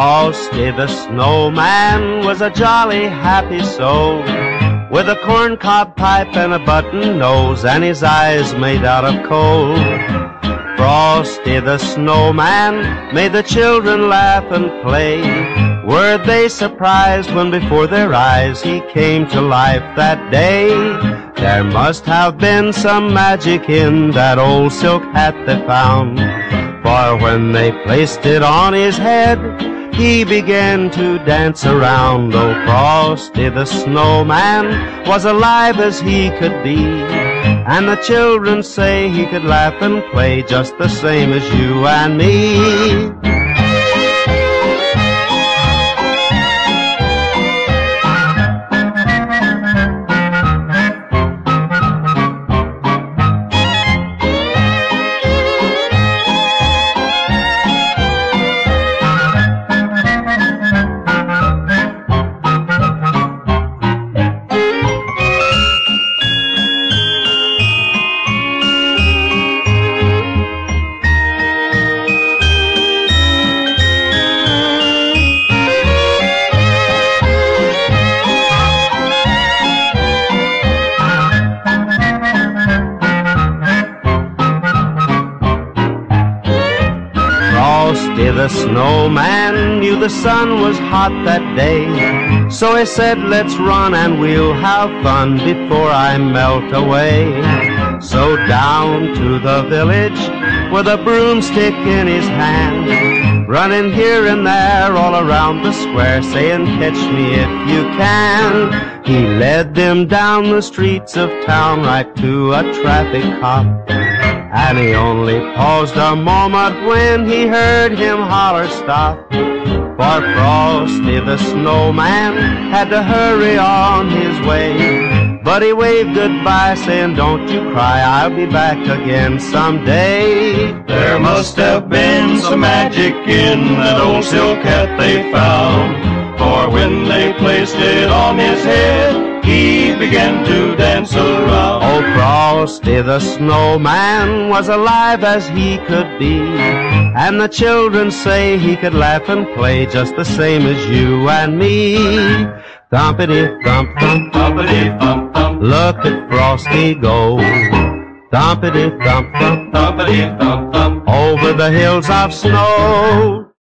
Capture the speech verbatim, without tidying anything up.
Frosty the Snowman was a jolly happy soul, with a corncob pipe and a button nose, and his eyes made out of coal. Frosty the Snowman made the children laugh and play. Were they surprised when before their eyes he came to life that day? There must have been some magic in that old silk hat they found, for when they placed it on his head, he began to dance around. Oh, Frosty the Snowman was alive as he could be, and the children say he could laugh and play just the same as you and me. Frosty the Snowman knew the sun was hot that day, so he said, let's run and we'll have fun before I melt away. So down to the village with a broomstick in his hand, running here and there all around the square, saying, catch me if you can. He led them down the streets of town right to a traffic cop, and he only paused a moment when he heard him holler stop. For Frosty the Snowman had to hurry on his way, but he waved goodbye saying, don't you cry, I'll be back again someday. There must have been some magic in that old silk hat they found, for when they placed it on his head, he began to dance around. Oh, Frosty the Snowman was alive as he could be, and the children say he could laugh and play just the same as you and me. Thumpity thump thump, Thumpity thump thump, look at Frosty go. Thumpity thump thump, thumpity thump thump, over the hills of snow.